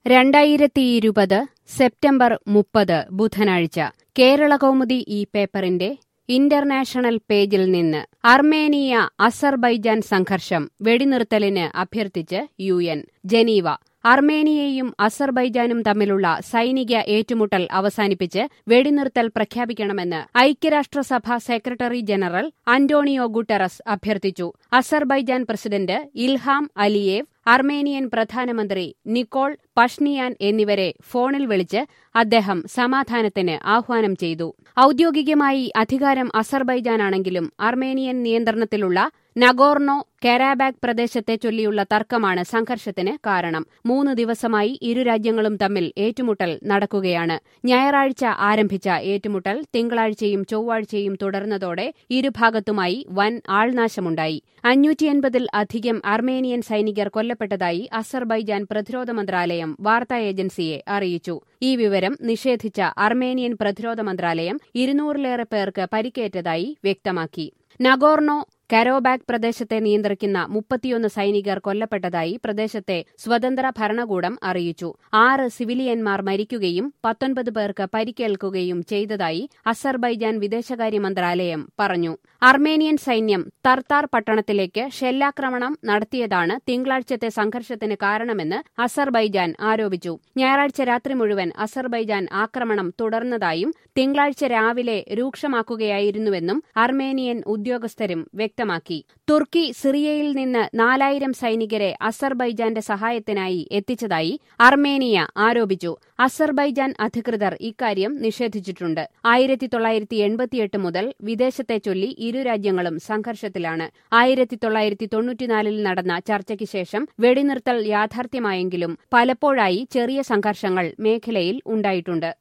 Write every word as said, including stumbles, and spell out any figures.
രണ്ടായിരത്തിയിരുപത് സെപ്റ്റംബർ മുപ്പത് ബുധനാഴ്ച കേരളകൗമുദി ഈ പേപ്പറിന്റെ ഇന്റർനാഷണൽ പേജിൽ നിന്ന് അർമേനിയ അസർബൈജാൻ സംഘർഷം വെടിനിർത്തലിന് അഭ്യർത്ഥിച്ച് യു എൻ ജനീവ. അർമേനിയയും അസർബൈജാനും തമ്മിലുള്ള സൈനിക ഏറ്റുമുട്ടൽ അവസാനിപ്പിച്ച് വെടിനിർത്തൽ പ്രഖ്യാപിക്കണമെന്ന് ഐക്യരാഷ്ട്രസഭ സെക്രട്ടറി ജനറൽ അന്റോണിയോ ഗുട്ടറസ് അഭ്യർത്ഥിച്ചു. Azerbaijan president Ilham Aliyev, Armenian പ്രധാനമന്ത്രി നിക്കോൾ പഷ്നിയാൻ എന്നിവരെ ഫോണിൽ വിളിച്ച് അദ്ദേഹം സമാധാനത്തിന് ആഹ്വാനം ചെയ്തു. ഔദ്യോഗികമായി അധികാരം അസർബൈജാനാണെങ്കിലും അർമേനിയൻ നിയന്ത്രണത്തിലുള്ള നഗോർണോ കരാബാഗ് പ്രദേശത്തെ ചൊല്ലിയുള്ള തർക്കമാണ് സംഘർഷത്തിന് കാരണം. മൂന്ന് ദിവസമായി ഇരു രാജ്യങ്ങളും തമ്മിൽ ഏറ്റുമുട്ടൽ നടക്കുകയാണ്. ഞായറാഴ്ച ആരംഭിച്ച ഏറ്റുമുട്ടൽ തിങ്കളാഴ്ചയും ചൊവ്വാഴ്ചയും തുടർന്നതോടെ ഇരുഭാഗത്തുമായി വൻ ആൾനാശമുണ്ടായി. അഞ്ഞൂറ്റിയൻപതിൽ അധികം അർമേനിയൻ സൈനികർ കൊല്ലപ്പെട്ടതായി അസർബൈജാൻ പ്രതിരോധ മന്ത്രാലയം വാർത്താ ഏജൻസിയെ അറിയിച്ചു. ഈ വിവരം നിഷേധിച്ച അർമേനിയൻ പ്രതിരോധ മന്ത്രാലയം ഇരുന്നൂറിലേറെ പേർക്ക് പരിക്കേറ്റതായി വ്യക്തമാക്കി. നഗോർണോ കരോബാഗ് പ്രദേശത്തെ നിയന്ത്രിക്കുന്ന മുപ്പത്തിയൊന്ന് സൈനികർ കൊല്ലപ്പെട്ടതായി പ്രദേശത്തെ സ്വതന്ത്ര ഭരണകൂടം അറിയിച്ചു. ആറ് സിവിലിയന്മാർ മരിക്കുകയും പത്തൊൻപത് പേർക്ക് പരിക്കേൽക്കുകയും ചെയ്തതായി അസർബൈജാൻ വിദേശകാര്യ മന്ത്രാലയം പറഞ്ഞു. അർമേനിയൻ സൈന്യം തർത്താർ പട്ടണത്തിലേക്ക് ഷെല്ലാക്രമണം നടത്തിയതാണ് തിങ്കളാഴ്ചത്തെ സംഘർഷത്തിന് കാരണമെന്ന് അസർബൈജാൻ ആരോപിച്ചു. ഞായറാഴ്ച രാത്രി മുഴുവൻ അസർബൈജാൻ ആക്രമണം തുടർന്നതായും തിങ്കളാഴ്ച രാവിലെ രൂക്ഷമാക്കുകയായിരുന്നുവെന്നും അർമേനിയൻ ഉദ്യോഗസ്ഥരും വ്യക്തമാക്കി. തുർക്കി സിറിയയിൽ നിന്ന് നാലായിരം സൈനികരെ അസർബൈജാന്റെ സഹായത്തിനായി എത്തിച്ചതായി അർമേനിയ ആരോപിച്ചു. അസർബൈജാൻ അധികൃതർ ഇക്കാര്യം നിഷേധിച്ചിട്ടുണ്ട്. ആയിരത്തി തൊള്ളായിരത്തി എൺപത്തിയെട്ട് മുതൽ വിദേശത്തെ ചൊല്ലി ഇരു രാജ്യങ്ങളും സംഘർഷത്തിലാണ്. ആയിരത്തി തൊള്ളായിരത്തി തൊണ്ണൂറ്റിനാലിൽ നടന്ന ചർച്ചയ്ക്ക് ശേഷം വെടിനിർത്തൽ യാഥാർത്ഥ്യമായെങ്കിലും പലപ്പോഴായി ചെറിയ സംഘർഷങ്ങൾ മേഖലയിൽ ഉണ്ടായിട്ടുണ്ട്.